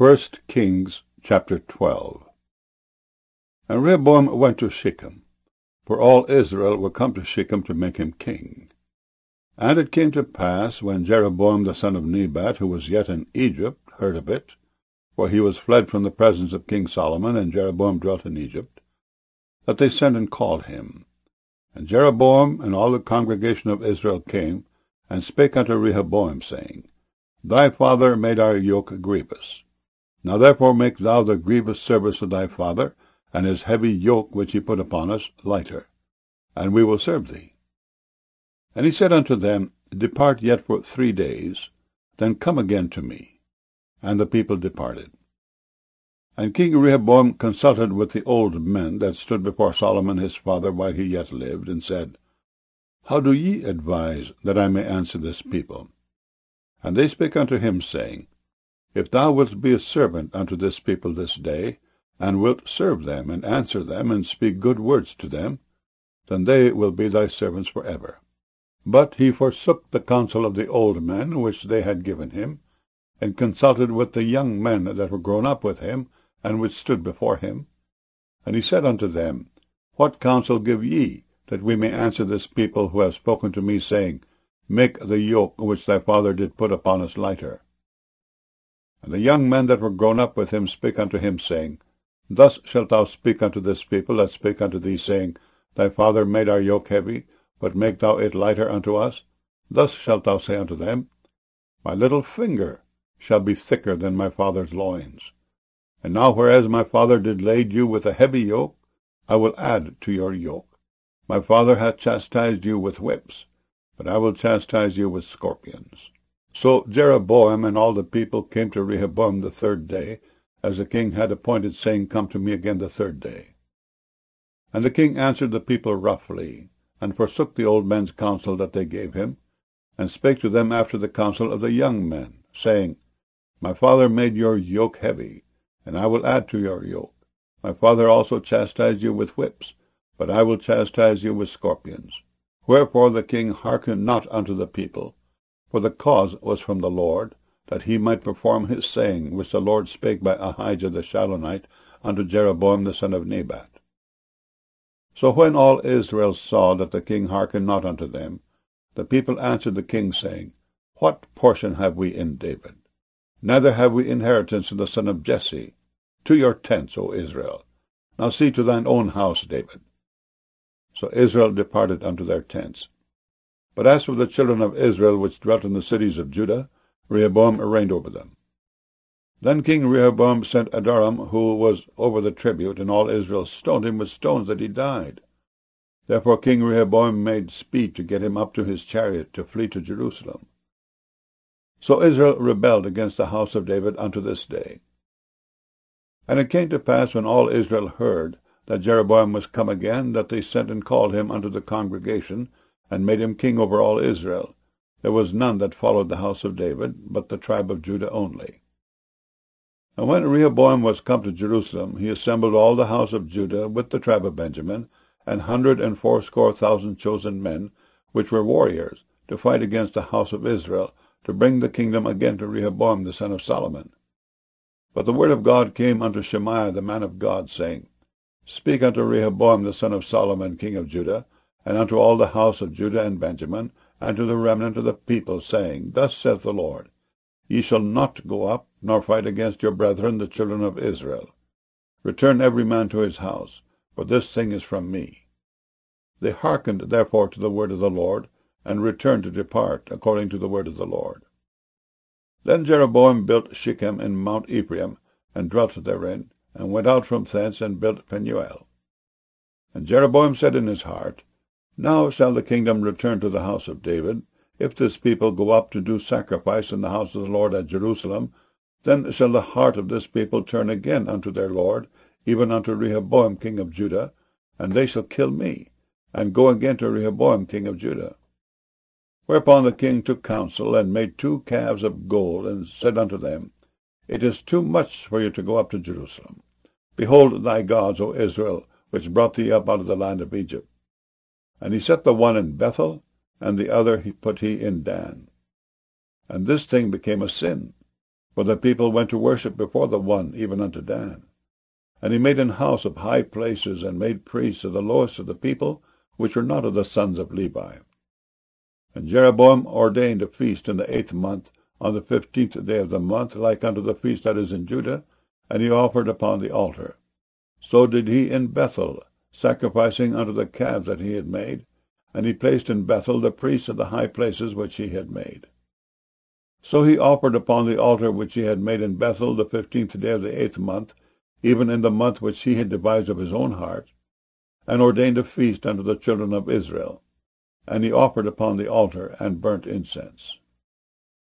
1 Kings chapter 12. And Rehoboam went to Shechem, for all Israel were come to Shechem to make him king. And it came to pass, when Jeroboam the son of Nebat, who was yet in Egypt, heard of it, for he was fled from the presence of King Solomon, and Jeroboam dwelt in Egypt, that they sent and called him. And Jeroboam and all the congregation of Israel came, and spake unto Rehoboam, saying, Thy father made our yoke grievous. Now therefore make thou the grievous service of thy father, and his heavy yoke which he put upon us, lighter, and we will serve thee. And he said unto them, Depart yet for 3 days, then come again to me. And the people departed. And King Rehoboam consulted with the old men that stood before Solomon his father while he yet lived, and said, How do ye advise that I may answer this people? And they spake unto him, saying, If thou wilt be a servant unto this people this day, and wilt serve them, and answer them, and speak good words to them, then they will be thy servants for ever. But he forsook the counsel of the old men which they had given him, and consulted with the young men that were grown up with him, and which stood before him. And he said unto them, What counsel give ye, that we may answer this people who have spoken to me, saying, Make the yoke which thy father did put upon us lighter? And the young men that were grown up with him spake unto him, saying, Thus shalt thou speak unto this people that spake unto thee, saying, Thy father made our yoke heavy, but make thou it lighter unto us. Thus shalt thou say unto them, My little finger shall be thicker than my father's loins. And now whereas my father did lade you with a heavy yoke, I will add to your yoke. My father hath chastised you with whips, but I will chastise you with scorpions. So Jeroboam and all the people came to Rehoboam the 3rd day, as the king had appointed, saying, Come to me again the 3rd day. And the king answered the people roughly, and forsook the old men's counsel that they gave him, and spake to them after the counsel of the young men, saying, My father made your yoke heavy, and I will add to your yoke. My father also chastised you with whips, but I will chastise you with scorpions. Wherefore the king hearkened not unto the people, for the cause was from the Lord, that he might perform his saying, which the Lord spake by Ahijah the Shilonite unto Jeroboam the son of Nebat. So when all Israel saw that the king hearkened not unto them, the people answered the king, saying, What portion have we in David? Neither have we inheritance in the son of Jesse. To your tents, O Israel. Now see to thine own house, David. So Israel departed unto their tents. But as for the children of Israel which dwelt in the cities of Judah, Rehoboam reigned over them. Then King Rehoboam sent Adoram, who was over the tribute, and all Israel stoned him with stones that he died. Therefore King Rehoboam made speed to get him up to his chariot to flee to Jerusalem. So Israel rebelled against the house of David unto this day. And it came to pass, when all Israel heard that Jeroboam was come again, that they sent and called him unto the congregation, and made him king over all Israel. There was none that followed the house of David, but the tribe of Judah only. And when Rehoboam was come to Jerusalem, he assembled all the house of Judah with the tribe of Benjamin, 180,000 chosen men, which were warriors, to fight against the house of Israel, to bring the kingdom again to Rehoboam the son of Solomon. But the word of God came unto Shemaiah the man of God, saying, Speak unto Rehoboam the son of Solomon king of Judah, and unto all the house of Judah and Benjamin, and to the remnant of the people, saying, Thus saith the Lord, Ye shall not go up, nor fight against your brethren the children of Israel. Return every man to his house, for this thing is from me. They hearkened therefore to the word of the Lord, and returned to depart according to the word of the Lord. Then Jeroboam built Shechem in Mount Ephraim, and dwelt therein, and went out from thence, and built Peniel. And Jeroboam said in his heart, Now shall the kingdom return to the house of David. If this people go up to do sacrifice in the house of the Lord at Jerusalem, then shall the heart of this people turn again unto their Lord, even unto Rehoboam king of Judah, and they shall kill me, and go again to Rehoboam king of Judah. Whereupon the king took counsel, and made 2 calves of gold, and said unto them, It is too much for you to go up to Jerusalem. Behold thy gods, O Israel, which brought thee up out of the land of Egypt. And he set the one in Bethel, and the other put he in Dan. And this thing became a sin, For the people went to worship before the one, even unto Dan. And he made an house of high places, and made priests of the lowest of the people, which were not of the sons of Levi. And Jeroboam ordained a feast in the 8th month, on the 15th day of the month, like unto the feast that is in Judah, and he offered upon the altar. So did he in Bethel, sacrificing unto the calves that he had made, and he placed in Bethel the priests of the high places which he had made. So he offered upon the altar which he had made in Bethel the 15th day of the 8th month, even in the month which he had devised of his own heart, and ordained a feast unto the children of Israel. And he offered upon the altar, and burnt incense.